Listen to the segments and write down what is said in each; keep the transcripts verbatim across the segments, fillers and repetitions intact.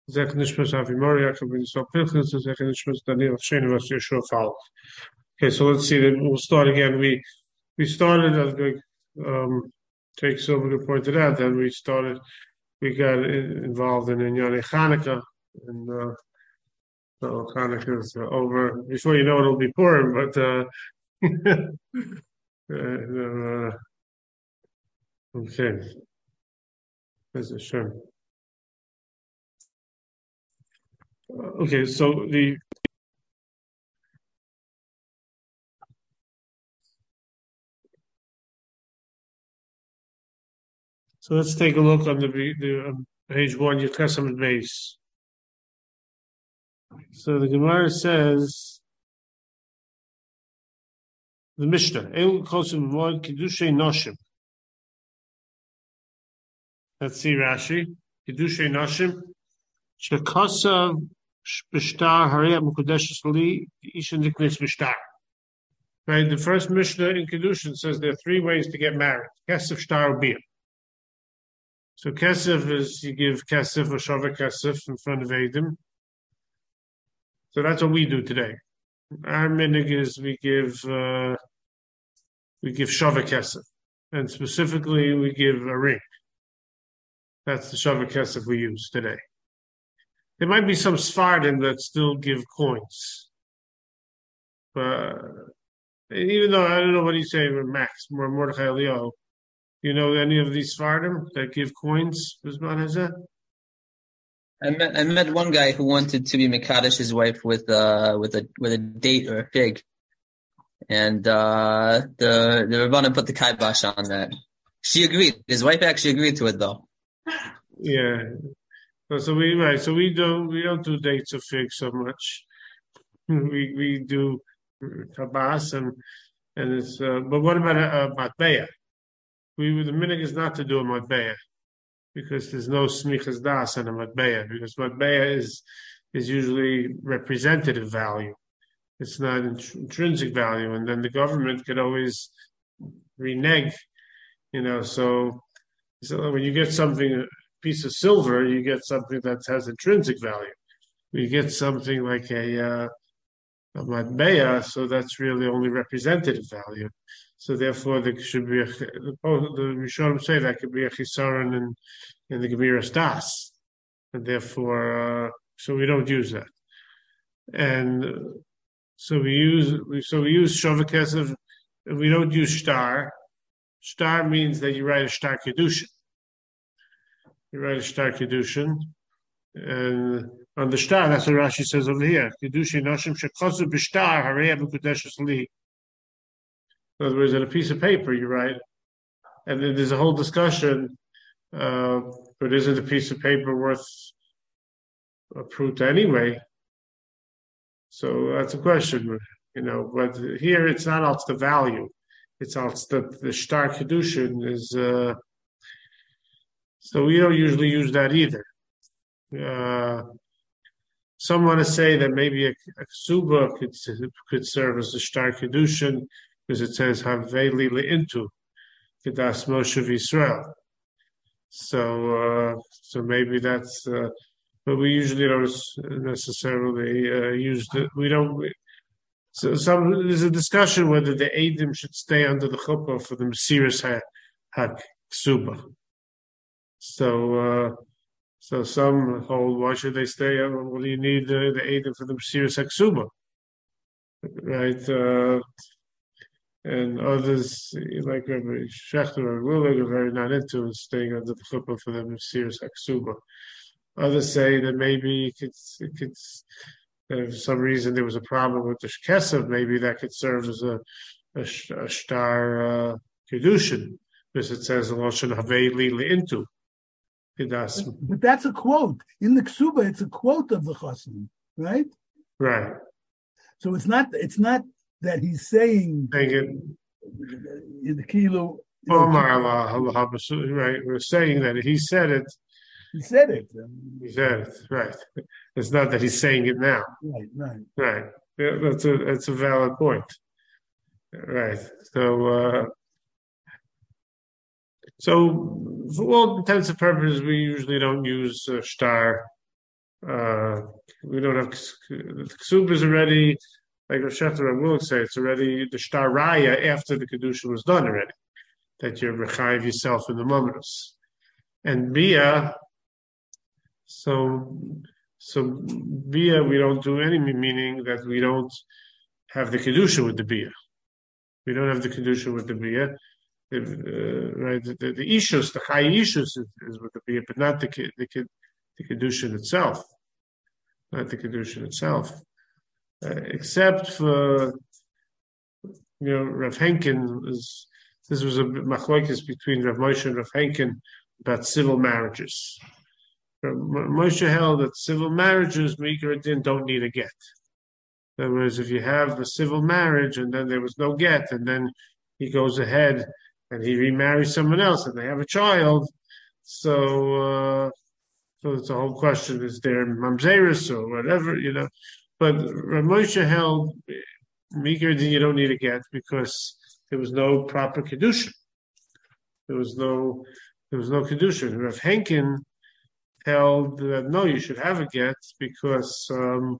Zech Nishmas Avimori, Yaakov ben Yisrael Pinchas, Zech Nishmas Daniel Shane was Yeshua Fall. Okay, so let's see. Then we'll start again. We we started as Greg um, Jake Silver pointed out. Then we started. We got in, involved in Inyane Hanukkah, and uh, so Hanukkah is uh, over. Before you know it, it'll be Purim. But uh, uh, okay, that's a shame. Okay, so the so let's take a look on the the um, page one, Yekesam base. So the Gemara says the Mishnah El Kosim Vod Kiddushay Noshim. Let's see Rashi Kiddushay Noshim Shekasav B'Shtar Hariyat Mukudeshes Li Isha Niknes B'Shtar. Right, the first Mishnah in Kiddushin says there are three ways to get married: Kesef, Shtar, Bia. So Kesef is you give Kesef or Shavah Kesef in front of Eidim. So that's what we do today. Our minig is we give uh, we give Shavah Kesef, and specifically we give a ring. That's the Shavah Kesef we use today. There might be some Sfardim that still give coins, but even though I don't know what he's saying with Max or Mordechai Eliyahu, you know any of these Sfardim that give coins? Bisman has that? I met I met one guy who wanted to be Mekadesh his wife with uh with a with a date or a fig, and uh the the Rebbeinu put the kibosh on that. She agreed. His wife actually agreed to it though. Yeah. So, so we right. So we don't we don't do dates of figs so much. We we do tabas and and it's. Uh, but what about a, a matbeya? We the minig is not to do a matbeya, because there's no smichas das on a matbeya, because matbeya is is usually representative value. It's not int- intrinsic value, and then the government could always renege, you know. So, so when you get something, a piece of silver, you get something that has intrinsic value. You get something like a uh, a matbeya, so that's really only representative value. So therefore, there should be a, the the Rishonim say that could be a chisaron in in the Gemiras Das, and therefore, uh, so we don't use that. And so we use we so we use Shavah Kesef, and we don't use Shtar. Shtar means that you write a Shtar Kedushin. You write a Shtar Kedushin, and on the Shtar, that's what Rashi says over here. Kedushin Noshim Shekosu B'Shtar Harei B'Kudeshes Li. In other words, on a piece of paper you write, and then there's a whole discussion. Uh, but isn't a piece of paper worth a proof anyway? So that's a question, you know. But here it's not out the value; it's out the the Shtar Kedushin is. Uh, so we don't usually use that either. Uh, some want to say that maybe a, a ksuba could could serve as a Shtar Kedushin, because it says Haveli le'intu kedas Moshe v'Yisrael. So, uh, so maybe that's. Uh, but we usually don't necessarily uh, use the. We don't. We, so, some there's a discussion whether the Eidim should stay under the chuppah for the Mesiras HaKsuba. So, uh, so some hold, why should they stay? Well, do you need the, the Eidim for the Mesiras HaKsuba, right? Uh, And others, like Rabbi Shechter or Willig, are very not into staying under the chuppah for them Mesiras HaKsuba. Others say that maybe it could, it could, uh, for some reason there was a problem with the Kesef, maybe that could serve as a, a, a Shtar uh, Kedushin, because it says, Loshen Havei Li Le'intu. But that's a quote. In the Ksuba, it's a quote of the Chassan, right? Right. So it's not, it's not, that he's saying in the kilo. Right, we're saying that he said it. He said it. He said it. Right. It's not that he's saying it now. Right. Right. Right. Yeah, that's a that's a valid point. Right. So, uh, so for all intents and purposes, we usually don't use uh, Shtar uh, we don't have the ksub is already, like Rav Shechter will say, it's already the shtar raya after the kedusha was done already, that you're rechayiv yourself in the mamros. And bia, so so bia we don't do any, meaning that we don't have the kedusha with the bia. We don't have the kedusha with the bia. Uh, right, the, the, the ishus, the chai ishus is, is with the bia, but not the the the kedusha itself, not the kedusha itself, uh, except for you know Rav Henkin is. This was a machlokes between Rav Moshe and Rav Henkin about civil marriages. Rav Moshe held that civil marriages, Meikar Din, don't need a get. In other words, if you have a civil marriage and then there was no get, and then he goes ahead and he remarries someone else and they have a child, so uh, so it's a whole question: is there mamzeris or whatever, you know? But Rav Moshe held Meikar Din, you don't need a get because there was no proper kedusha. There was no, there was no kedusha. Rav Henkin held that no, you should have a get because um,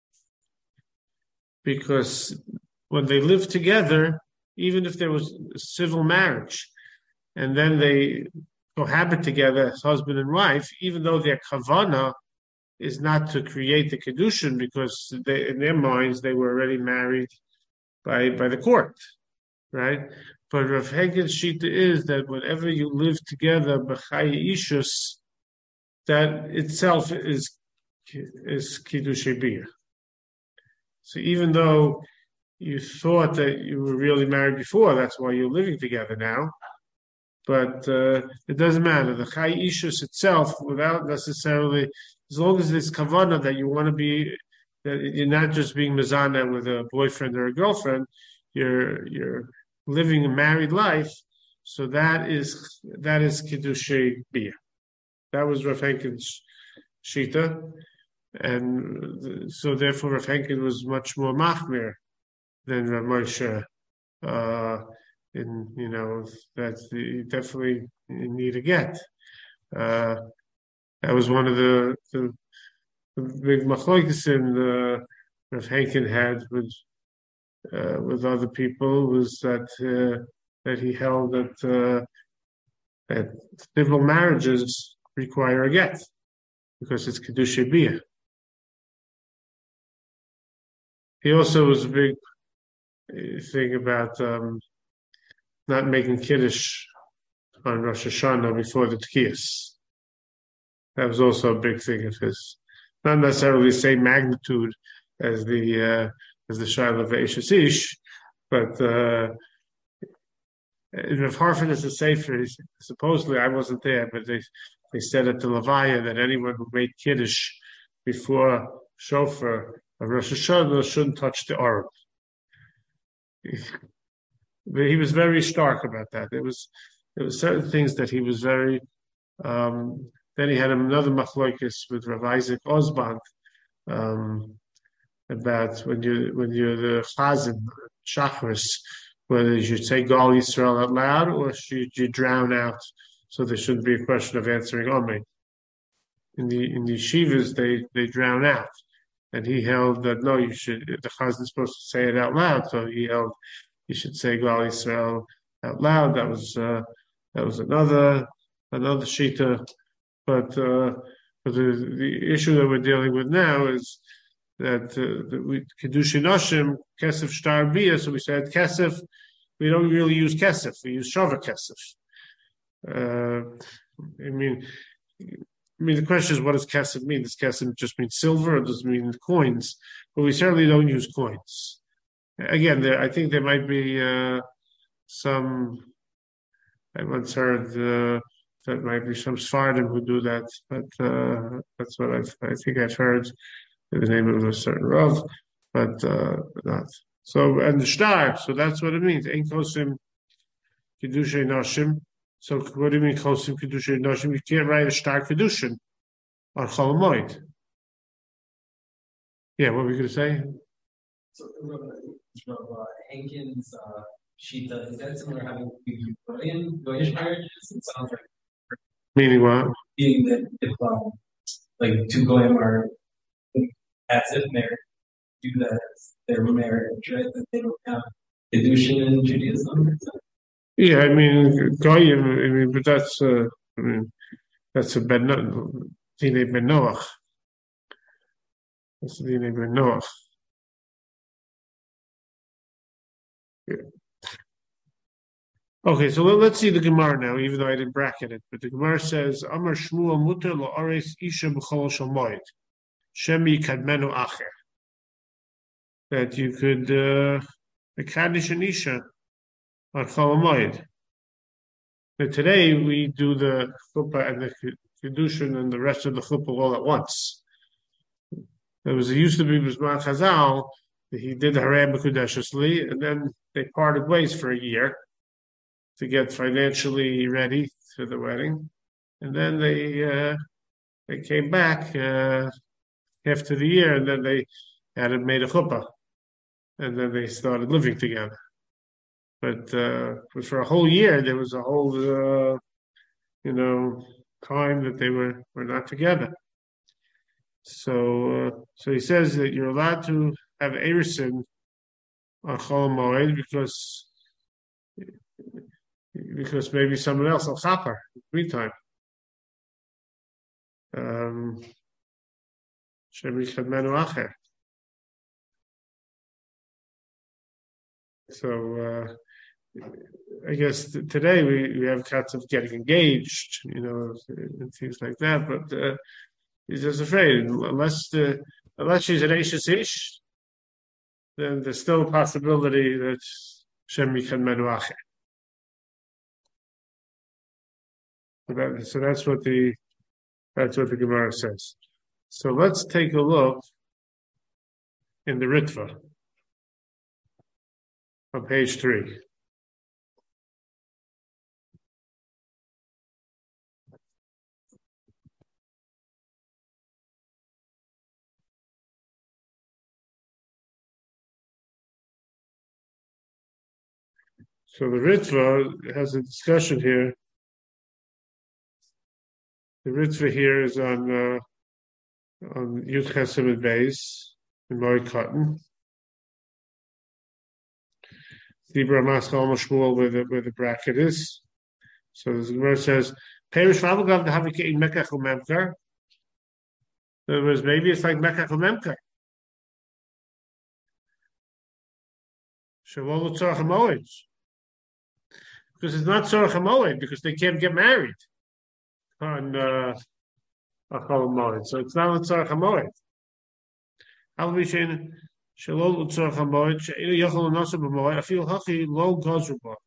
because when they lived together, even if there was a civil marriage, and then they cohabit together as husband and wife, even though their kavana is not to create the kedushin, because they, in their minds they were already married by by the court. Right, but Rav Henkin's shita is that whenever you live together, b'chai ishus, that itself is is kiddushei bia. So even though you thought that you were really married before, that's why you're living together now. But uh, it doesn't matter. The chai ishus itself, without necessarily, as long as it's kavanah that you want to be, that you're not just being mezana with a boyfriend or a girlfriend. You're you're living a married life, so that is that is kiddushei bia. That was Rav Henkin's shita, and so therefore Rav Henkin was much more machmir than Rav Moshe. Uh, in you know that you definitely need a get. Uh, that was one of the, the, the big machlokes in uh, Rav Henkin had with. Uh, with other people was that uh, that he held that uh, that civil marriages require a get because it's kedusha bia. He also was a big thing about um, not making kiddush on Rosh Hashanah before the Tkiyas. That was also a big thing of his, not necessarily the same magnitude as the. Uh, as the Shaila of Eishes Ish, but uh, Rav Harfin is a sefer. Supposedly, I wasn't there, but they they said at the Levaya that anyone who made Kiddush before Shofar of Rosh Hashanah shouldn't touch the Arab. He was very stark about that. There was there was certain things that he was very. Um, then he had another machlokes with Rav Isaac Osband. Um, about when you when you're the chazan shachris, whether you should say Gal Yisrael out loud or should you drown out, so there shouldn't be a question of answering Amen. In the in the yeshivas they they drown out, and he held that no, you should the chazan is supposed to say it out loud, so he held you should say Gal Yisrael out loud. That was uh, that was another another shita, but uh, but the the issue that we're dealing with now is. That uh, we kedushin nashim kesef shtar bia, so we said kesef. We don't really use kesef; we use shava kesef. Uh, I mean, I mean the question is, what does kesef mean? Does kesef just mean silver, or does it mean coins? But we certainly don't use coins. Again, there, I think there might be uh, some. I once heard uh, that might be some Sfardim who do that, but uh, that's what I've, I think I've heard. The name of a certain Rav, but uh, not. So, and the shtar, so that's what it means. Ein kosim kedushay nashim. So, what do you mean kosim kedushay nashim? You can't write a shtar kedushin on Chol Hamoed. Yeah, what were you going to say? So, uh, Henkin's uh, shita, is that similar having Goyish marriages? It sounds like. Meaning what? Meaning that if um, like two goyim are as if married, do that their marriage, right? That they don't have kedushin in Judaism. Yeah, I mean, goyim. I mean, but that's uh, I mean, that's a ben Dine ben Noach. That's Dine ben Noach. Yeah. Okay, so let, us see the Gemara now, even though I didn't bracket it. But the Gemara says, Amar Shmuel muter la'ares isha b'chol shamoyed. Shemi kadmenu acher. That you could uh, kaddish an isha on Chol Hamoed. Now today we do the chuppah and the kedushin and the rest of the chuppah all at once. There was it used to be B'zman Chazal that he did the Harei B'Kudeshusly, and then they parted ways for a year to get financially ready for the wedding, and then they uh, they came back uh, after the year, and then they had it made a chuppah, and then they started living together. But, uh, but for a whole year, there was a whole, uh, you know, time that they were, were not together. So, uh, so he says that you're allowed to have Erusin on Chol Moed because, because maybe someone else will chaper in the meantime. Um, so, uh, I guess t- today we, we have cats of getting engaged, you know, and things like that. But uh, he's just afraid unless the unless she's an Ashes ish, then there's still a possibility that Shem Yichan Menuache. So, that, so that's what the that's what the Gemara says. So let's take a look in the Ritva on page three. So the Ritva has a discussion here. The Ritva here is on uh, on Yud Chesim Beis in Mori Cotton. Dibra Maschal Mashmuel where the where the bracket is. So the Gemara says, "Perish Vavagav the Havike in Mekach u'Memkar." In other words, maybe it's like Mekach u'Memkar. Shavol Tzarach HaMoed. Because it's not Tzarach HaMoed, because they can't get married on uh, Chol Hamoed. So it's not Tzarach HaMoed. Al Mishin Shalol Tzarach HaMoed She'inu Yochel L'Noseh B'Moed Afil Hachi Lo Gozru Bo.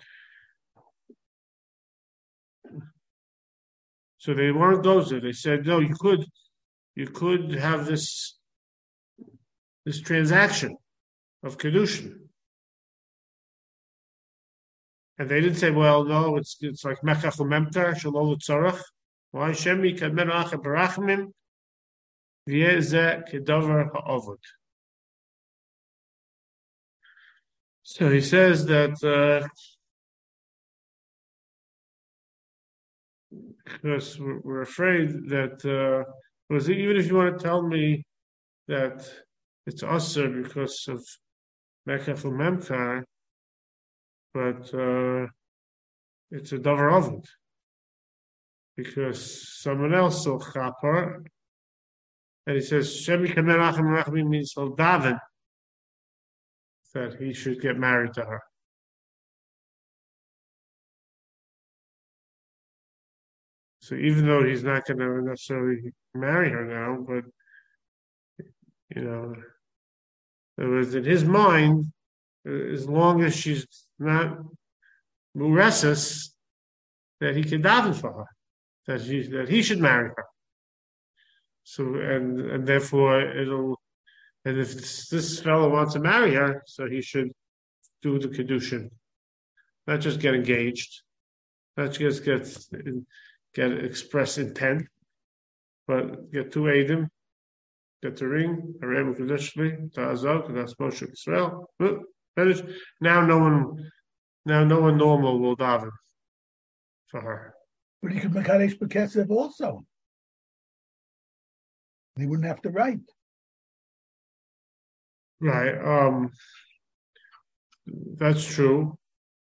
So they weren't gozer. They said, no, you could, you could have this, this transaction of kedushin. And they didn't say, well, no, it's it's like mechach u'memkar shalol u'tzarach. Why shemi kadmenu acher barachmim v'yeh kedavar ha'ovod. So he says that uh, because we're, we're afraid that uh, was even if you want to tell me that it's usher because of mechach u'memkar, but uh, it's a davar avod because someone else will chaper, and he says shemi kamen achem rachmim means he'll daven that he should get married to her. So even though he's not going to necessarily marry her now, but you know, it was in his mind, as long as she's not muresis, that he can daven for her, that he that he should marry her. So and and therefore it'll and if this, this fellow wants to marry her, so he should do the kedushin, not just get engaged, not just get get express intent, but get two edim, get the ring, Harei B'Kudeshusly, Ta'azov, that's Moshe Yisrael. Finish. Now no one, now no one normal will daven for her. But he could mekadesh b'kesef also. They wouldn't have to write. Right. Um, that's true.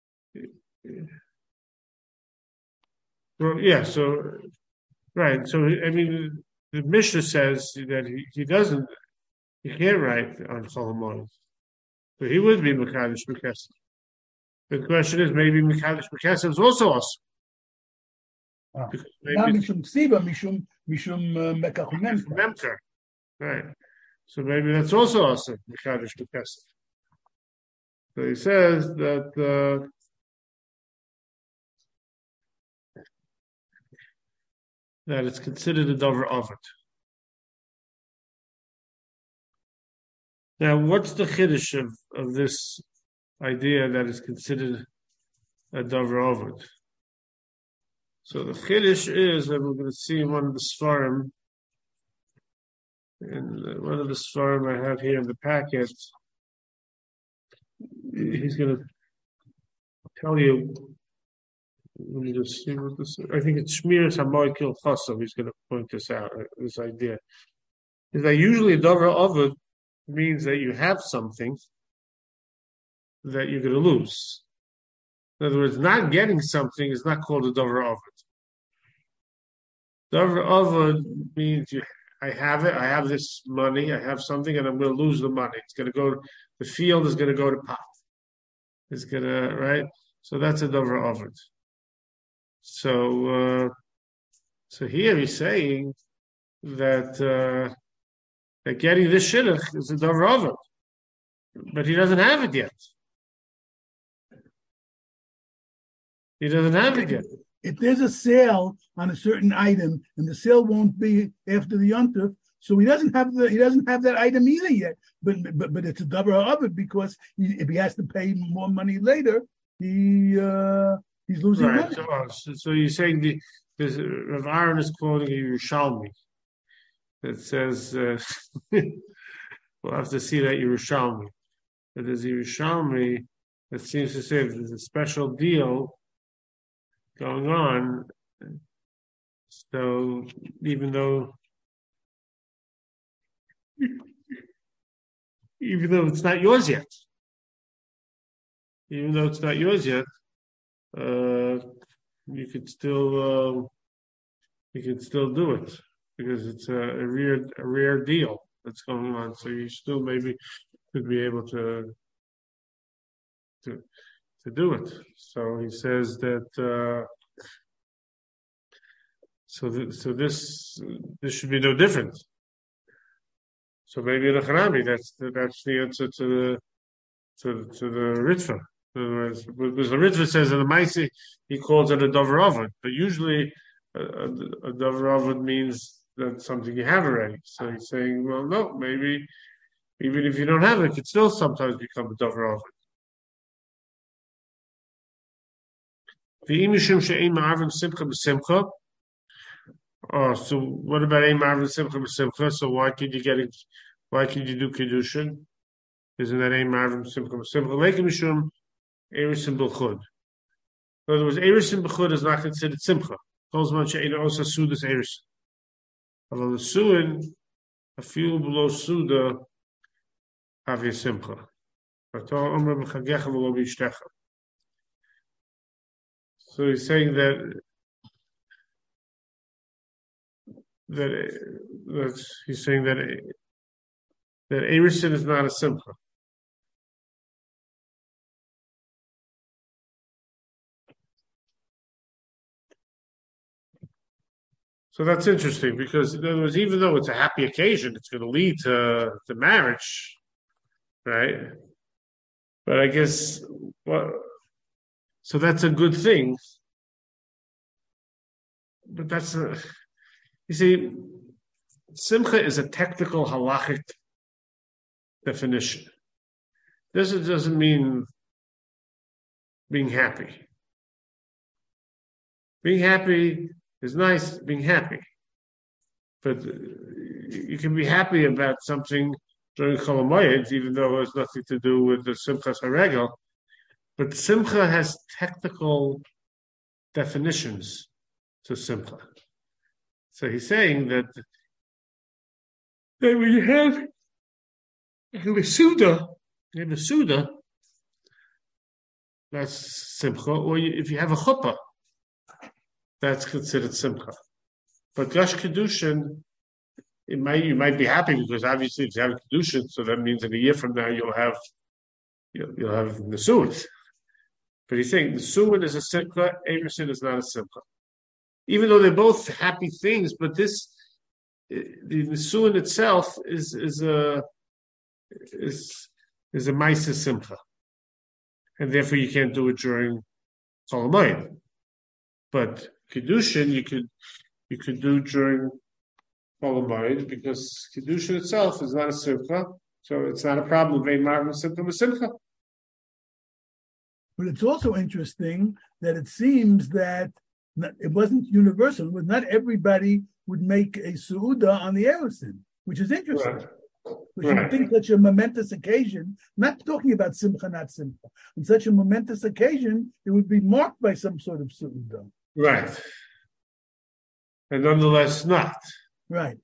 Well, yeah. So, right. So, I mean, the Mishnah says that he, he doesn't, he can't write on Chol Hamoed. So he would be Mekadosh B'Kesef. The question is, maybe Mekadosh B'Kesef is also awesome. Ah. Not Mishum Ksiva, Mishum Mishum Mekach Memker. Right. So maybe that's also awesome, Mekadosh B'Kesef. So he says that uh, that it's considered a dover ovid. Now, what's the chiddush of, of this idea that it's considered a dover ovid? So the chiddush is that we're going to see in one of the svarim, in one of the svarim I have here in the packet. He's going to tell you. Let me just see what this is. I think it's Shmiras HaMoed Kil Chassav. He's going to point this out, this idea. Is that usually a dover ovid means that you have something that you're going to lose. In other words, not getting something is not called a dover ovid. Dover ovid means you, I have it, I have this money, I have something, and I'm going to lose the money. It's going to go, the field is going to go to pot. It's going to, right? So that's a dover ovid. So, uh, so here he's saying that uh, that getting this shidduch is a dover ovid, but he doesn't have it yet. He doesn't have it yet. If there's a sale on a certain item and the sale won't be after the yontif, so he doesn't have the he doesn't have that item either yet. But but but it's a dover ovid because he, if he has to pay more money later, he. Uh, He's losing right. money. So, uh, so, so you're saying the this, Rav Aaron is quoting a Yerushalmi that says uh, we'll have to see that Yerushalmi. But there's a Yerushalmi that seems to say there's a special deal going on. So even though even though it's not yours yet, even though it's not yours yet. Uh, you could still uh, you could still do it because it's a, a rare a rare deal that's going on. So you still maybe could be able to to to do it. So he says that. Uh, so th- so this this should be no different. So maybe the Harami, that's the, that's the answer to the to to the Ritva. In other words, because the Ritva says in the Maisi, he calls it a dover ovid, but usually a, a, a dover ovid means that something you have already. So he's saying, well, no, maybe even if you don't have it, it could still sometimes become a dover ovid. Oh, so what about ein marvin simcha b'simcha? So why could you get it? Why could you do kedushin? Isn't that ein marvin simcha b'simcha? Like mishum. Erisin B'chud. In other words, Erisin B'chud is not considered Simcha. Kolzman she'ena osa sudas Erisin. Although the Suin, a few below Suda, have a Simcha. So he's saying that that that he's saying that that Erisin is not a Simcha. So that's interesting because in other words, even though it's a happy occasion, it's going to lead to, to marriage, right? But I guess, well, so that's a good thing. But that's a, you see, simcha is a technical halachic definition. This doesn't mean being happy. Being happy is nice, being happy. But you can be happy about something during Chol Hamoed, even though it has nothing to do with the Simchas HaRegel. But Simcha has technical definitions to Simcha. So he's saying that And when you have a Suda, you have a Suda, that's Simcha. Or you, if you have a Chuppah, that's considered Simcha. But Gush Kedushin, it might you might be happy because obviously if you have a Kedushin, so that means in a year from now you'll have you'll, you'll have Nesuin. But he's saying Nesuin is a Simcha, Emerson is not a Simcha. Even though they're both happy things, but this the Nesuin itself is is a is is a Maisa Simcha. And therefore you can't do it during Chol Hamoed. But Kedushin you could you could do during Chol Hamoed because Kedushin itself is not a Simcha, so it's not a problem. Vein Marvin Simcha Simcha. But it's also interesting that it seems that not, it wasn't universal. But not everybody would make a Su'uda on the Erusin, which is interesting. Right. Because you would think such a momentous occasion, not talking about Simcha, not Simcha, on such a momentous occasion, it would be marked by some sort of Su'uda. Right. And nonetheless not. Right.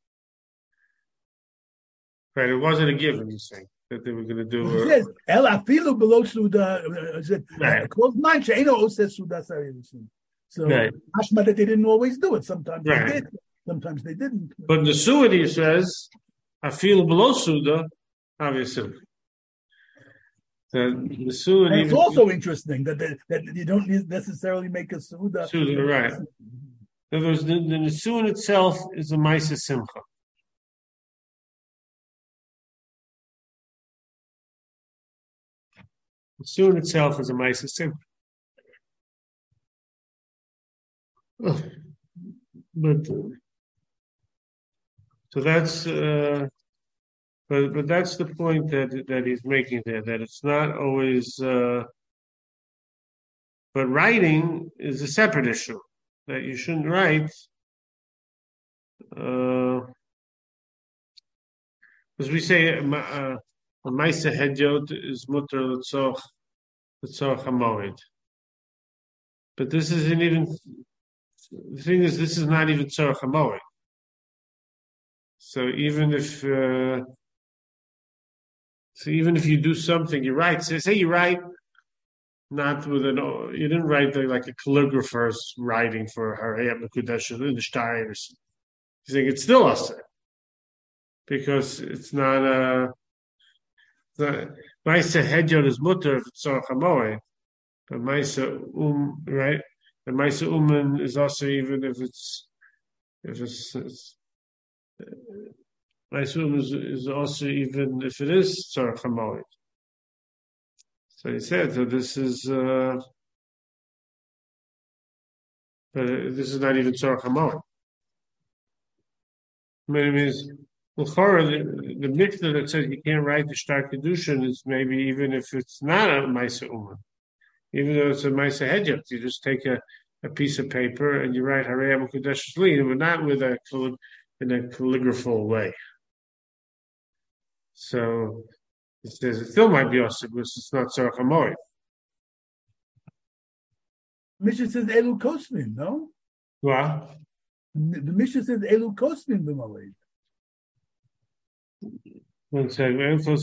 Right. It wasn't a given, you say, that they were going to do. Well, it says, El afilu below Suda, it said, Right. close mind, She'eno oses Suda Sarayusin. So, Right. Ashma that they didn't always do it. Sometimes Right. they did, sometimes they didn't. But in the Suda, he says, I feel below Suda, obviously. The, the Suda. And it's also interesting that they, that you don't necessarily make a Suda. Suda, right. In other words, the, the Nisuin itself is a Maisa Simcha. The Nisuin itself is a Maisa Simcha. Oh, but so that's uh, but but that's the point that that he's making there, that it's not always uh, but writing is a separate issue, that you shouldn't write uh, as we say uh, uh, a Maisa Hedyot is mutter l'tzoch l'tzoch hamoed. But this isn't even the thing is this is not even tzorach hamoed. So even if uh, so even if you do something, you write. So say you write not with an you didn't write the, like a calligrapher's writing for Harayat Mekudesh in the Stein or something. You think it's still us because it's not a the Maisa Hedyot is mutter if it's tzorach hamoed, but Maisa um right. And Maisa Uman is also even if it's if it's, it's Maisa Uman is, is also even if it is Tzarech HaMoed. So he said that this is uh, but this is not even Tzarech HaMoed. I mean, it means L'chora, the, the mikvah that says you can't write the Shtar Kedushin is maybe even if it's not a Maisa Uman. Even though it's a Maisa Hedyot, you just take a, a piece of paper and you write Harei HaMukadesh Lin, but not with a in a calligraphical way. So it says it still might be also because it's not Tzarech HaMoed. Mishnah says Elu Kosmin, no? Well, the Mishnah says Elu Kosmin b'Moed. One second.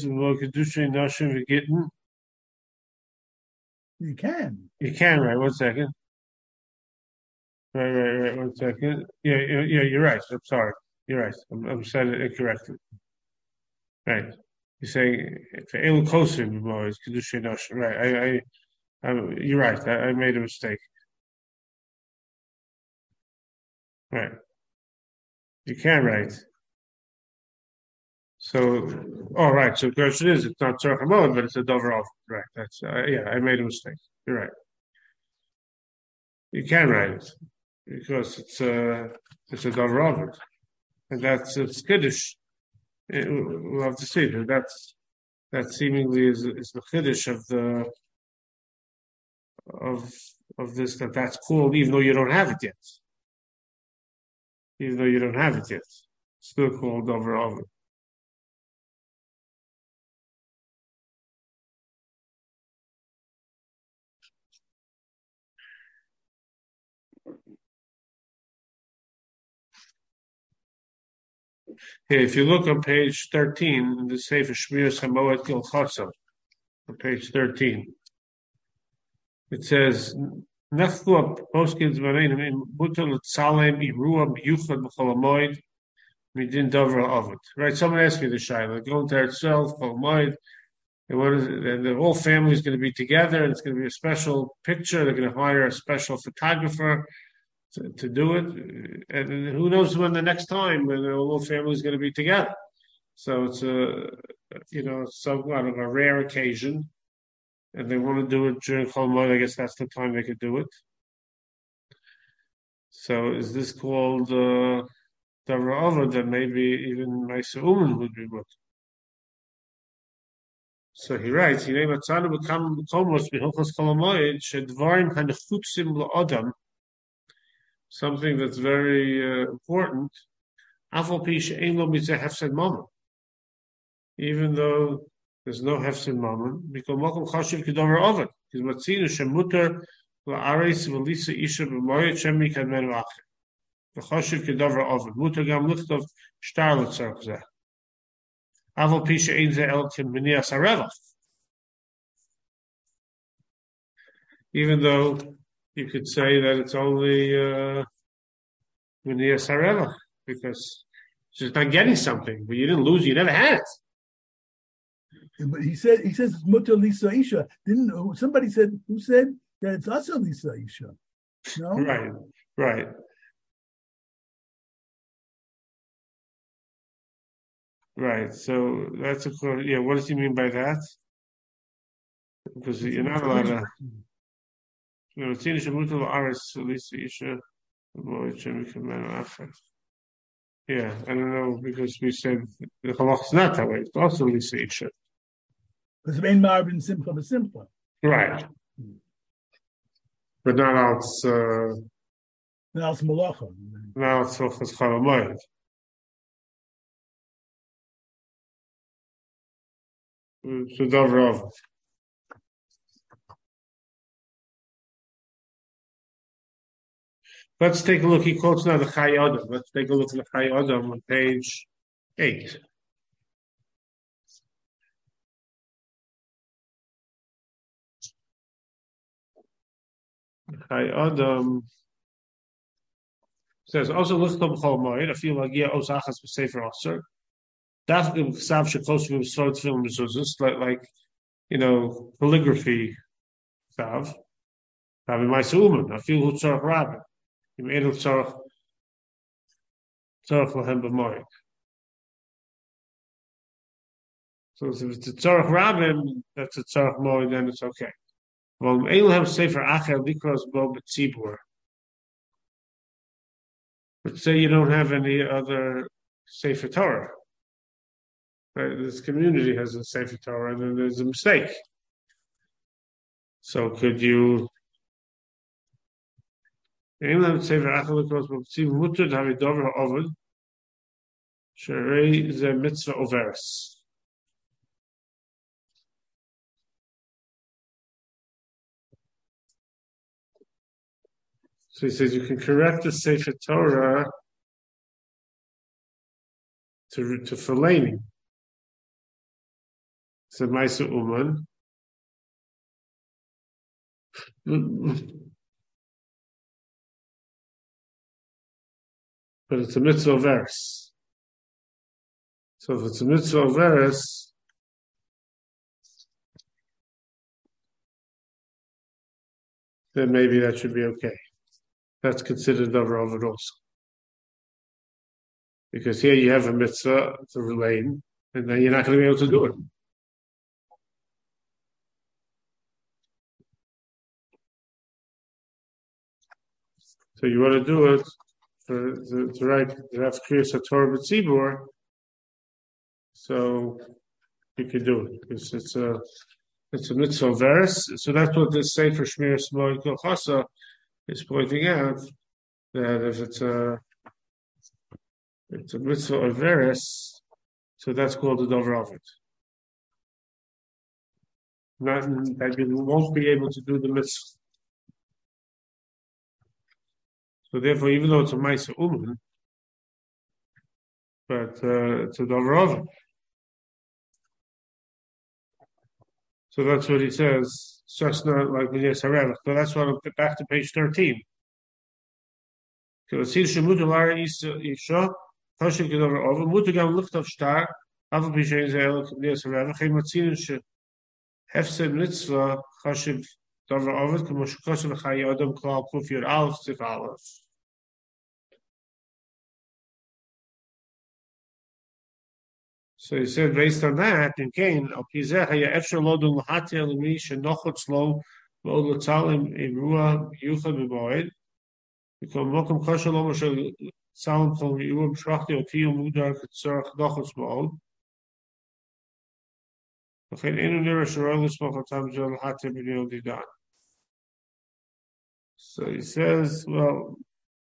You can. You can, right? One second. Right, right, right. One second. Yeah, yeah, yeah you're right. I'm sorry. You're right. I'm, I'm saying it incorrectly. Right. You're saying for El Kosim is Kedushin Noshim. Right. I, I, I, you're right. I, I made a mistake. Right. You can write. So, all right. So, the question is, it's not Tzarech HaMoed, but it's a Dover Oven. Right. That's uh, yeah. I made a mistake. You're right. You can write it because it's a it's a Dover Oven, and that's it's Kiddush. It, we'll have to see. That's that seemingly is is the Kiddush of the of of this that that's called, even though you don't have it yet. Even though you don't have it yet, it's still called Dover Oven. Here, if you look on page thirteen, in the Sefer Shmiras Hamoed Gil Chotza, on page thirteen, it says, Nechlu Poskins Varenim in Mutal Tzalem Iruah B'Yuchad B'Chol Hamoed Midin Dover Ovid. Right? Someone asked me the Shaila, going to itself, Chol Hamoed, and what is it? And the whole family is going to be together, and it's going to be a special picture. They're going to hire a special photographer to, to do it, and who knows when the next time when the whole family is going to be together. So it's a, you know, somewhat of a rare occasion, and they want to do it during Chol Hamoed. I guess that's the time they could do it. So is this called uh, Davar Ovid? That maybe even Ma'aseh Uman would be good. So he writes, "Hinei matzanu b'kam b'komos b'hilchos Chol Hamoed shedvarim hanechutzim la'adam." Something that's very uh, important. Afal pi she'ein lo mizeh hefsed mamon. Even though there's no hefsed mamon, because makom chashiv k'davar ovid. Because matzinu shemuter la'aretz v'lisa isha b'moyed shemi kadmenu acher. V'chashiv k'davar ovid. Muter gam lichtov shtar l'tzarech zeh. Aval pi she'ein zeh el k'minias harevach. Even though you could say that it's only uh, minias harevach, because it's just not getting something, but you didn't lose, you never had it. But he said, he says, Mutter Lisa Isha. Didn't, somebody said, who said that it's Asa Lisa Isha? No? Right, right. Right, so that's a, yeah, what does he mean by that? Because you're not allowed to, you know, Tzina Shemutel Aris Lisa Isha, yeah, I don't know, because we said the halach is not that way, it's also Lisa Isha. Because main Marvin Simcha B'Simcha. Right. But not else, uh, not else Malacha. Now it's Hilchos Chol Hamoed. So Davar Ovid. Let's take a look. He quotes now the Chai Adam. Let's take a look at the Chai Adam on page eight. Chai Adam says also lichtom chol moed. I feel like yeah osachas b'sefer aser. Dafkim ksav shekos v'misod film mezuzos like like you know calligraphy ksav. Rabbi Ma'aseh Uman. I feel who tzarich rabbi. You made it tzarich tzarich lahem b'moed. So if it's a tzarich rabbim, that's a tzarich moed, then it's okay. Well, Eilhem Sefer Acher Likros Bo B'Tzibur. But say you don't have any other Sefer Torah. Right? This community has a Sefer Torah, and then there's a mistake. So could you? Eilhem Sefer Acher Likros Bo B'Tzibur Mutter Davidover Ovid Sherei Ze Mitzvah Overes. So he says you can correct the Sefer Torah to to Fellaini. It's a Ma'aseh Uman. But it's a mitzvah verse. So if it's a mitzvah verse, then maybe that should be okay. That's considered Davar Ovid also. Because here you have a mitzvah to relate, and then you're not going to be able to do it. So you want to do it for to, to write to have Kriyas HaTorah B'Tzibur, so you can do it because it's a it's a mitzvah verse. So that's what the Sefer Shmiras Hamoed Gil Chotza is pointing out, that if it's a it's a mitzvah overes, so that's called the Davar Ovid. Not that you won't be able to do the mitzvah. So therefore, even though it's a Ma'aseh Uman, but uh, it's a davar oven. So that's what he says. It's just not like when yes, Harevach. So that's why I'll get back to page thirteen. Because it's Shemut Lara Isha, Toshik davar oven, Mutagam Luft of Star, Ava Bishain Zel, yes, Harevach, Hematzin Hefsed Mitzvah, Chashiv davar oven, Kamoshkosim Chayi Adam Klal Kufir Aleph Tif Aleph. So he said, based on that, in Cain, al pizeh haya efshar lo du lahatia l'mi shenochotz lo lo l'tzalim imrua yuchad b'moed. Because mokum kosher lo moshe tzalim kol yuam shrachti o tiyum mudar k'tzorach nochotz moed. V'chein enu nira shorol l'smoch otam zeh lahatia b'nei didan. So he says, well,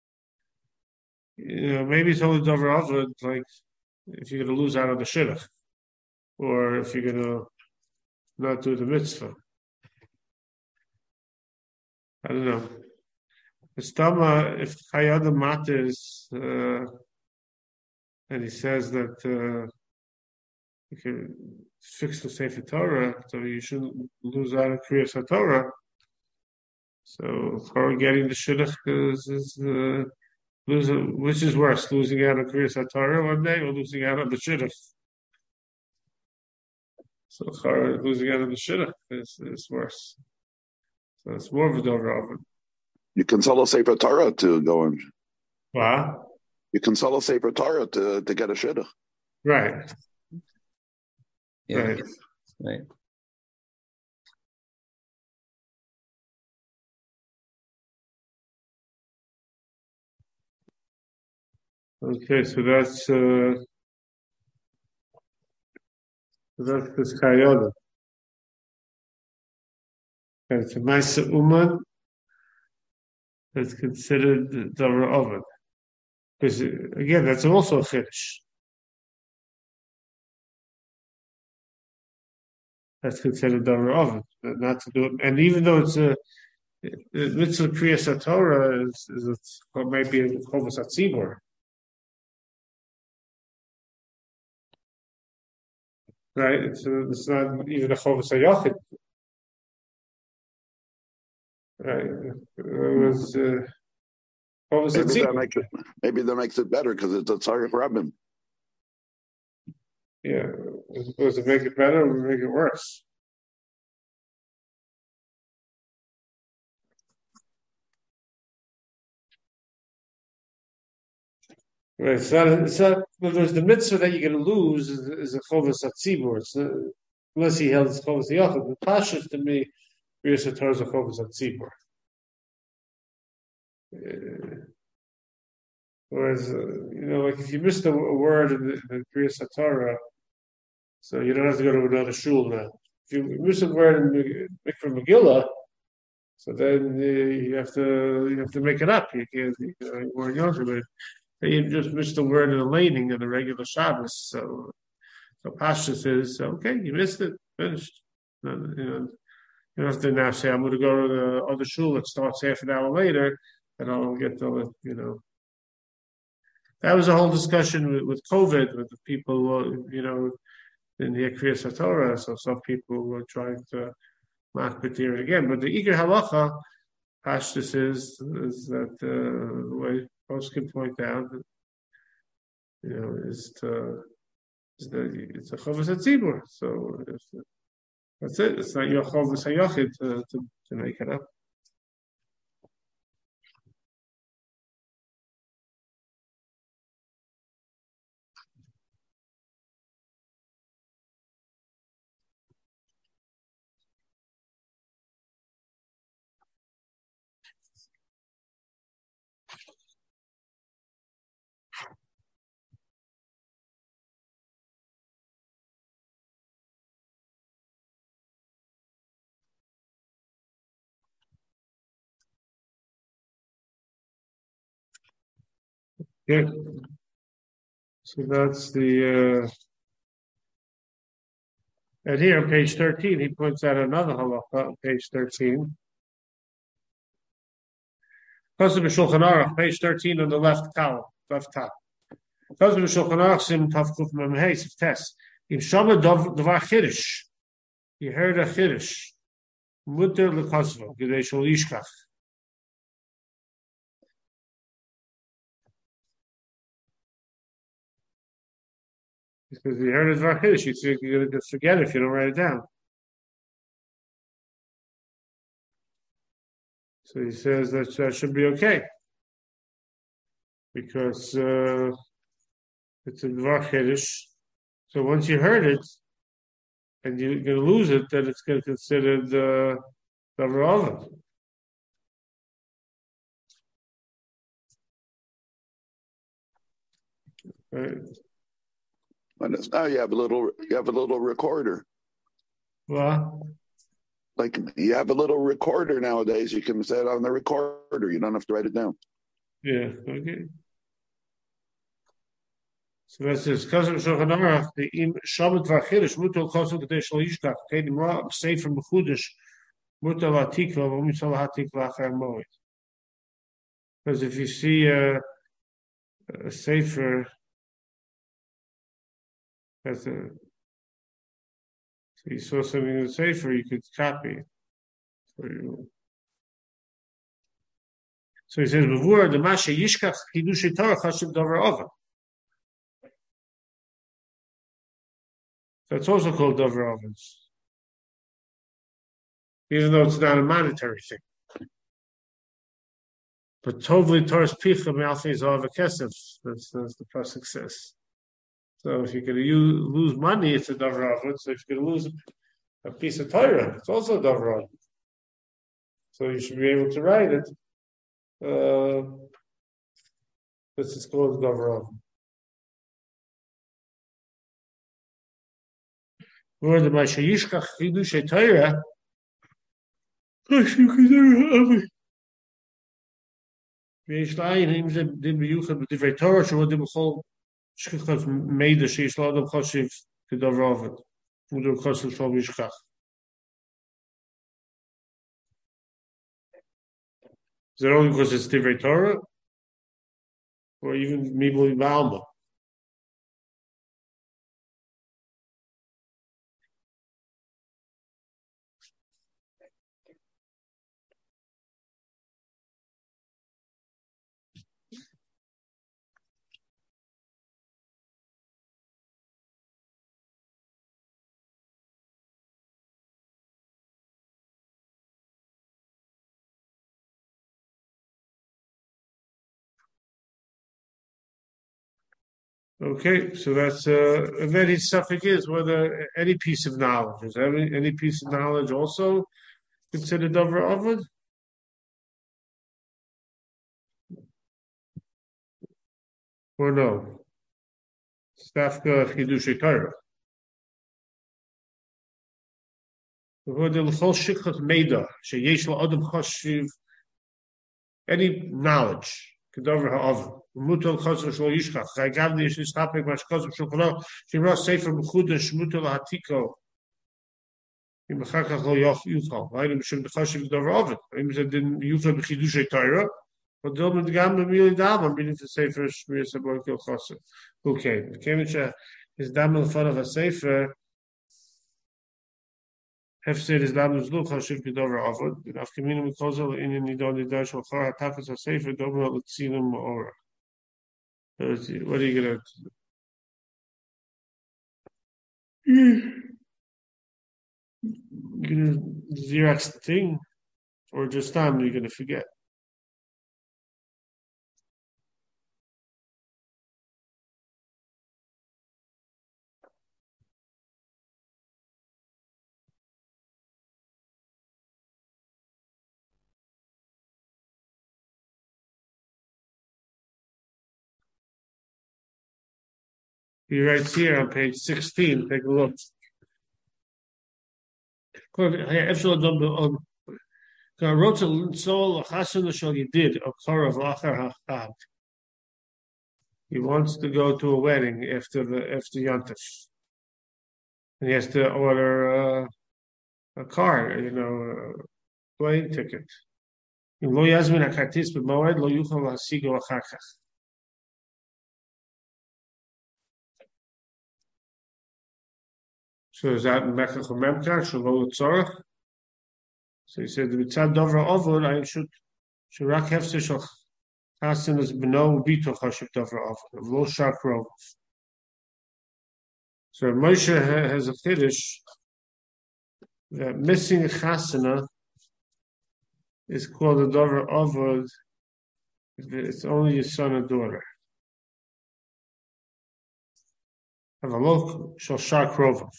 you know, maybe it's only davar avod, like, if you're going to lose out on the shidduch, or if you're going to not do the mitzvah. I don't know. Istama, if Chayada matters, uh, and he says that uh, you can fix the Sefer Torah, so you shouldn't lose out on Kriyas HaTorah. So, for getting the shidduch is, is uh, losing, which is worse, losing out on Kriyas HaTorah one day or losing out on the shidduch? So losing out on the shidduch is, is worse. So it's more of a davar oven. You can sell a Sefer Torah to go and. Wow. You can sell a Sefer Torah to, to get a shidduch. Right. Yeah. Right. Right. Okay, so that's uh, so that's this Chayoda. And it's a Maisa Uman that's considered davar oven. Because again, that's also a chiddush. That's considered davar oven, not to do it. And even though it's a mitzvah kriyas haTorah is, is it's, or maybe a chovas hatzibur. Right, it's, uh, it's not even a chovas hayachid. Right, it was uh, chovas Maybe that hatzibur. makes it. Maybe that makes it better because it's a tzarich rabbim. Yeah, does it make it better or make it worse? Right, it's not, it's not, well, there's the mitzvah that you're going to lose is, is a chovas hatzibur. It's uh, unless he held his chovas hayachid. The pashas to me, kriyas haTorah is a chovas hatzibur. Uh, whereas, uh, you know, like if you missed a, a word in the, in the kriyas haTorah, so you don't have to go to another shul now. If you miss a word in Mikra Megillah, so then uh, you have to you have to make it up. You can't you know, you weren't young to it. You just missed a word in the laning in the regular Shabbos. So, so Pashas is okay. You missed it. Finished. You know, you don't have to now say I'm going to go to the other shul that starts half an hour later, and I'll get the you know. That was a whole discussion with, with COVID with the people you know in the Kriyas HaTorah. So some people were trying to makbid it again, but the Iker Halacha Pashas is is that uh, the way folks can point out that you know is to is that it's a chovas hatzibur. So that's it. It's not your chovas hayachid to, to to make it up. Yeah. So that's the uh, and here on page thirteen he points out another halacha on page thirteen. Pasuk b'Shulchan Aruch, page thirteen on the left column, left top. Because we Shulchan Aruch Sim Tavkuf Mem Hey Test. If Shabbat Davar Chiddush, you heard a Chiddush, Mutter Lekosva, Gedei Shal Yishkach. Because you heard a Davar Chiddush, you think you're going to forget it if you don't write it down. So he says that that should be okay. Because uh, it's a Dvar Chiddush. So once you heard it, and you're going to lose it, then it's going to consider the Davar Oven. Right. And it's now you have a little, you have a little recorder. Well, Like you have a little recorder nowadays. You can set it on the recorder. You don't have to write it down. yeah, okay. So that's this. Because of Shulchan Aruch, the im Shabbat v'Chiddush mutal kosu k'dei shlo yishkach kedim ra sefer mechudesh mutal hatikva v'mutal hatikva achar moed. Because if you see a, a sefer, that's a, so you saw something in the sefer, you could copy it. So, you, so he says, "B'vur the masha yishkach chidush Torah chashiv davar oven." That's also called davar ovens, even though it's not a monetary thing. But tovli Torah's picha me'alfei zav v'kesef. That's that's the pasuk says. So if you're going to use, lose money, it's a davar oven. So if you're going to lose a, a piece of Torah, it's also a davar oven. So you should be able to write it. Uh, this is called davar oven. Word the Masha Yishkach Chidush Torah. ויש לעין, אם זה דין מיוחד בדברי תורה, שהוא דין בכל שכחת מידע שיש לאדם חושב כדבר עובד. הוא דין חושב שלא ישכח. Is it only because it's דברי Torah? Or even מבלי בעלמא? Okay, so that's uh, and then his suffix is whether any piece of knowledge is any any piece of knowledge also considered davar oven, or no? Stafka chidush Torah. Any knowledge. Kedover ha'oven. Mutal chosr shlo yishchach. Chaygav the yishis topic mash chosr shulchanah. Shimra sefer mechudesh mutal hatiko. Im chakach lo yoch yuchal. Vayim shem b'choshiv kedover oven. Vayim zed din yuchal b'chidushay Torah. But dom mit gam b'mili dam. Meaning to sefer shmir sabor kil chosr. Okay. Kemich is dam in front of a sefer. Hefsed is lamuz lu chashiv kedover oven. Af keminu mikozel in nidon nidash v'chor hatafas ha-sefer domer l'tzilim ma'ora. What are you going to you going to Xerox the thing, or just time you're going to forget? He writes here on page sixteen. Take a look. He wants to go to a wedding after the after Yontif, and he has to order uh, a car, you know, a plane ticket. So is that Mekach Memkach, Shalom Tzorach? So he said, Mitzad Dovra Ovod, I should, should rak hefse shal chasen as beno bito chashiv Dovra Ovod, lo shakrov. So Moshe has a chiddush that missing a chasana is called a Dovra Ovod if it's only your son or daughter. Have a look, shal shakrov.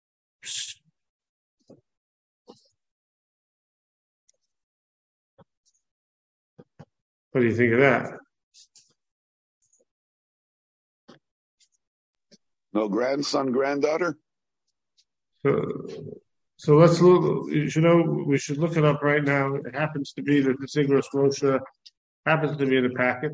What do you think of that? No grandson, granddaughter? So, so let's look, you know, we should look it up right now. It happens to be that the Sigros Moshe happens to be in the packet.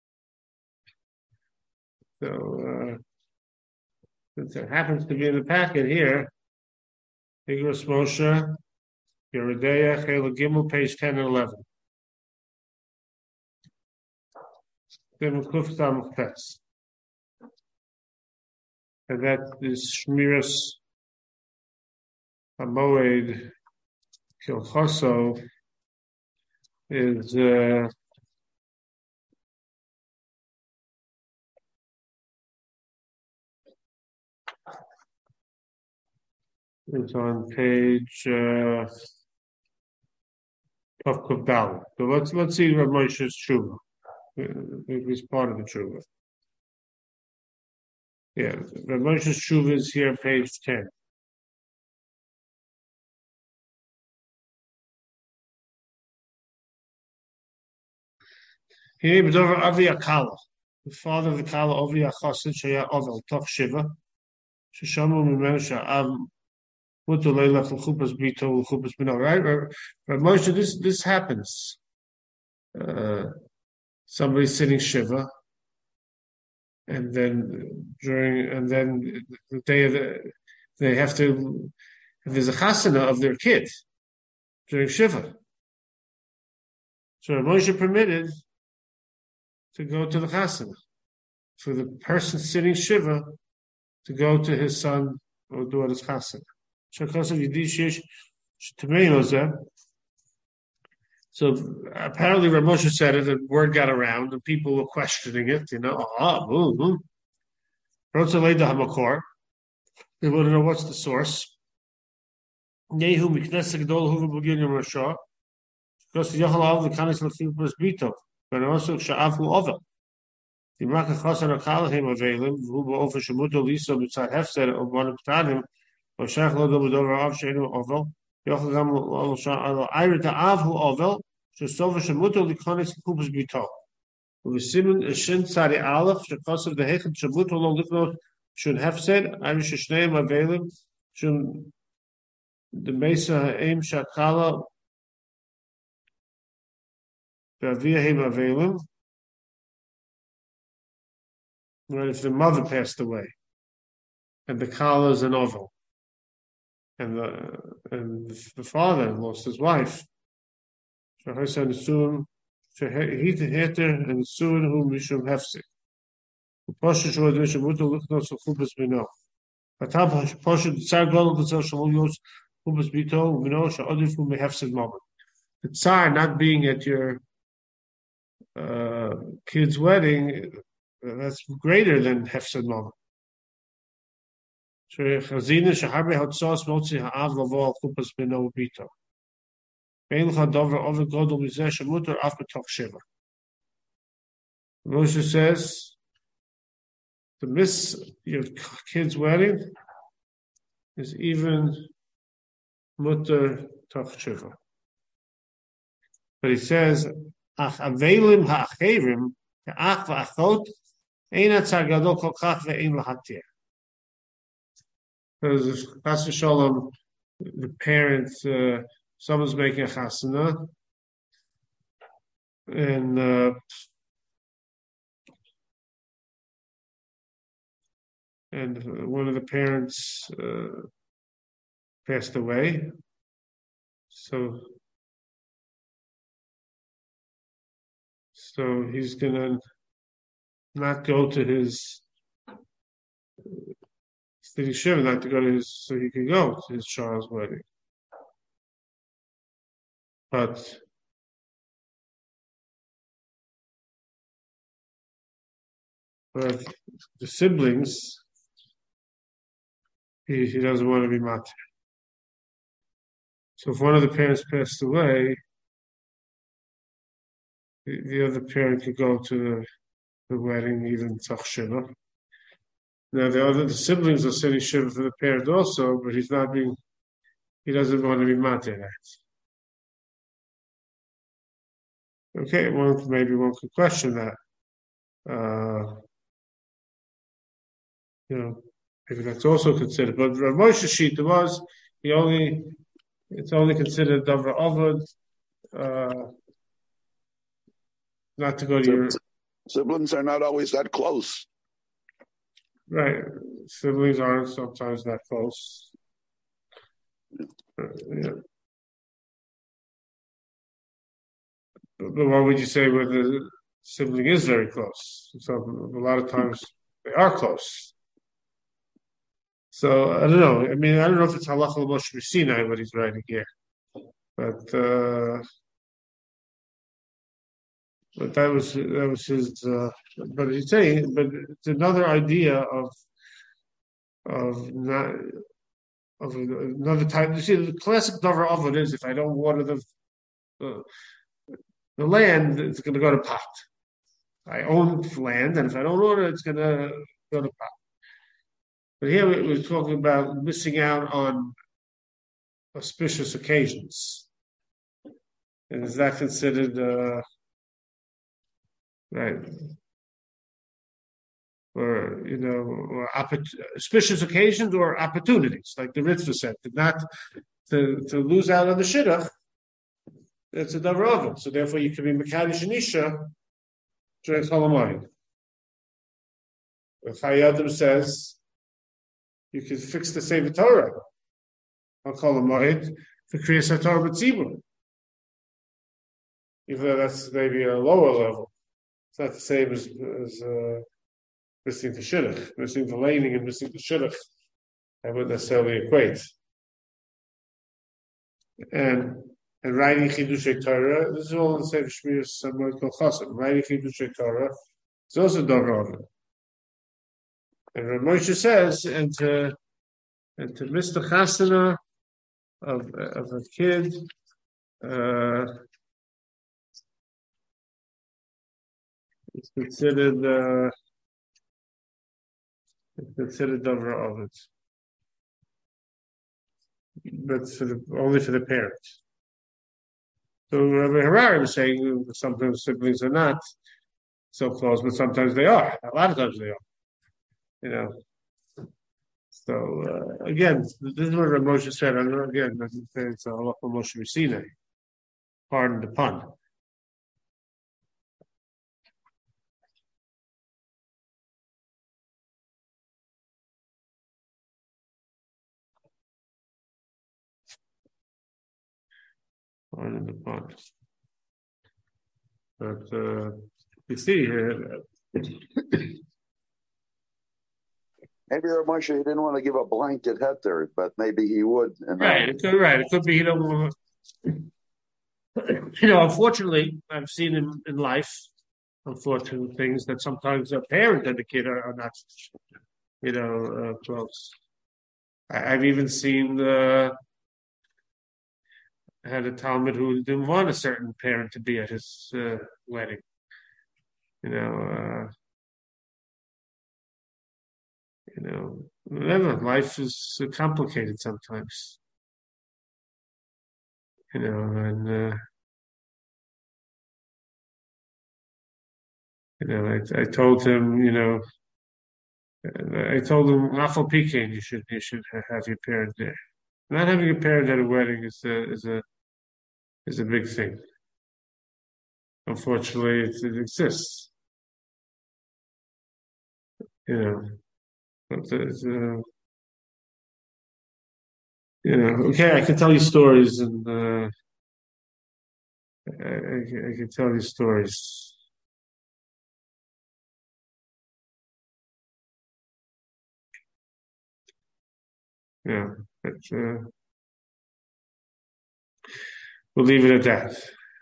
So, uh, since it happens to be in the packet here, Sigros Moshe, Yeridea, Chela Gimel, page ten and eleven. And that is Shmiras Hamoed Kilchoso is uh, is on page uh, of Kuvdal. So let's let's see Rav Moshe's Tshuva. It was part of the Tshuva. Yeah, Rav Moshe's Tshuva is here, page ten. Here, B'dover Avi Akala, the father of the Kala, Avi Achasid, Shaya Ovel, Toch Shiva, Sheshamu Mimenu Sha'av, Mutu Leilach, L'chupas Bito, L'chupas Bino. Right, Rav Moshe, this, this happens. Uh, somebody sitting Shiva, and then during, and then the day of the, they have to, if there's a chasana of their kid during Shiva. So Moshe permitted to go to the chasana, for the person sitting Shiva to go to his son or daughter's chasana. So apparently Rav Moshe said it, and word got around, and people were questioning it, you know, ah, boom, boom. They want to know what's the source. Nehu miknes gedol huvu b'ginyan rasha, because yachal av the kanis l'chibus bito, but also sha'afu ovel. The Maka chasan akal him avelim who ba'ofer shemuto lisa b'tzad hefsed of one of tanim or shach lo do b'dover av sheinu ovel yachal gam lo sha'al ayre ta'avu ovel shesover shemuto l'kanis l'chibus bito. V'simun shin tzadi aleph shekasav the hechad shemuto lo l'knos should hefsed ayre sheshneim avelim should the Mesa Aim Shakala Bavihim Avelim. Right, if the mother passed away and the Kala is an oval, and the and the father lost his wife, so her son soon so he to heter and soon whom we should have sick. Posha should do should look no so khubas bino. But Posha tsar gol the social use. The tsar not being at your uh, kid's wedding, uh, that's greater than hefsed moment. Moshe says to miss your kid's wedding is even mutter toch shiva. But he says, ach avelim ha'achevim, ach v'achot, ein atzar gadol kol kach ve'ein lahatir. Because Chas v'sholom, the parents, uh, someone's making a chasana, and uh, and one of the parents uh, passed away, so so he's gonna not go to his city shiva not to go to his, so he could go to his child's wedding. But but the siblings, he, he doesn't want to be matir. So if one of the parents passed away, the, the other parent could go to the, the wedding, even tzach shiva. Now the other the siblings are sitting shiva for the parent also, but he's not being. He doesn't want to be matir that. Okay, well maybe one could question that. Uh, you know, maybe that's also considered. But Rav Moshe Shita was he only. It's only considered davar avad, uh, not to go to your siblings are not always that close. Right, siblings aren't sometimes that close. Uh, yeah. But, but what would you say when the sibling is very close? So a lot of times they are close. So I don't know. I mean, I don't know if it's halacha l'Moshe Sinai what he's writing here, but uh, but that was that was his. Uh, but he's saying, but it's another idea of of not of another type. You see, the classic davar avad is if I don't water the uh, the land, it's going to go to pot. I own land, and if I don't water, it's going to go to pot. But here we're talking about missing out on auspicious occasions. And is that considered, uh, right, or, you know, or oppor- auspicious occasions or opportunities, like the Ritva said, not to, to lose out on the shidduch, it's a davar avad. So therefore you can be mekadosh and isha during Chol Hamoed. Chayei Adam says, you can fix the Sefer Torah on Chol Hamoed for Kriyas HaTorah B'tzibur. Even though that's maybe a lower level. It's not the same as, as uh, missing the shidduch. Missing the laning and missing the shidduch, I wouldn't necessarily equate. And and writing Chidushei Torah, this is all in the Sefer Shmiras Moed Kol Chosim. Writing Chidushei Torah is also davar avad. And Rav Moshe says, and to and to miss the chasana of of a kid, uh, it's considered uh, it's considered davar avad, but for the, only for the parents. So Rabbi Harari was saying sometimes siblings are not so close, but sometimes they are. A lot of times they are. You know. So uh, again, this is what Rav Moshe said. I know again, doesn't say it's a halacha Moshe Sinai. Pardon the pun. Pardon the pun. But uh, you see here. Maybe Rav Moshe didn't want to give a blanket heter, but maybe he would. And right, it could, right. It could be, you know, you know, unfortunately, I've seen in, in life, unfortunate things that sometimes a parent and the kid are, are not, you know, uh, close. I, I've even seen, uh, I had a Talmud who didn't want a certain parent to be at his uh, wedding. You know, uh, You know, whatever. Life is complicated sometimes. You know, and uh, you know, I, I told him, you know, I told him, Rafal Pekin, you should you should have your parent there. Not having a parent at a wedding is a is a is a big thing. Unfortunately, it, it exists. You know. But uh, you know, okay, I can tell you stories, and uh, I, I, I can tell you stories. Yeah, but, uh, we'll leave it at that.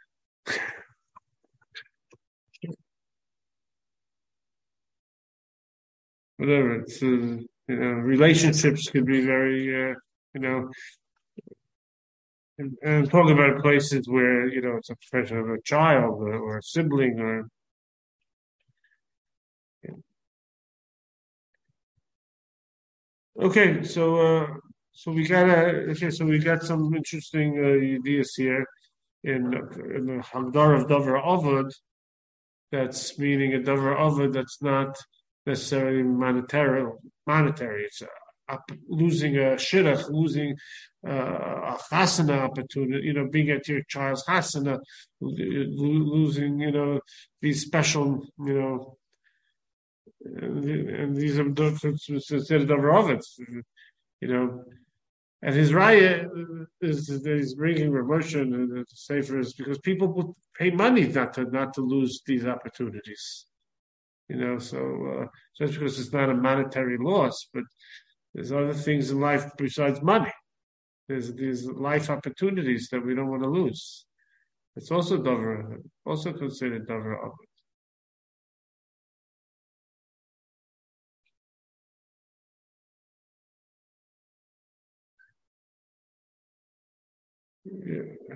Whatever. It's, uh, you know, relationships could be very, uh, you know, and, and talking about places where, you know, it's a question of a child or, or a sibling or. Yeah. Okay, so uh, so we got a okay, so we got some interesting uh, ideas here in in the Hagdar of Dover Avoid. That's meaning a Dover Avoid that's not necessarily monetary. Monetary. It's uh, up, losing a shidduch, losing uh, a chasana opportunity. You know, being at your child's chasana, losing you know these special you know. And these are considered Dover you know. And his raya is that he's bringing reversion to Sefer is because people would pay money not to not to lose these opportunities, you know. So uh, just because it's not a monetary loss, but there's other things in life besides money. There's these life opportunities that we don't want to lose. It's also Dover, also considered Dover Avod. Yeah.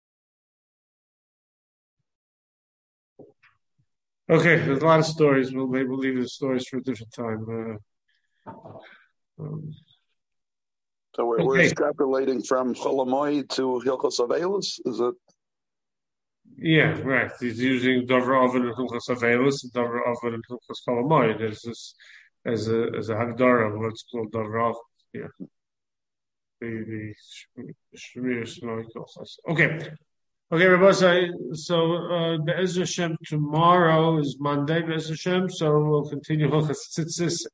Okay, there's a lot of stories. We'll maybe we'll leave the stories for a different time. Uh, um, So we're, okay. we're extrapolating from Cholamoy to Hilchos Avelis. Is it? Yeah, right. He's using Dover Oven and Hilchos Avelis, and Dover Oven and Hilchos Cholamoy. There's this as a as a Hagdara of what's called Dover Oven. Yeah. The the Shmir Shmoi Hilchos. Okay. Okay, Rabbi, so uh, Be'ez Hashem tomorrow is Monday, Be'ez Hashem, so we'll continue Hilchos Tzitzis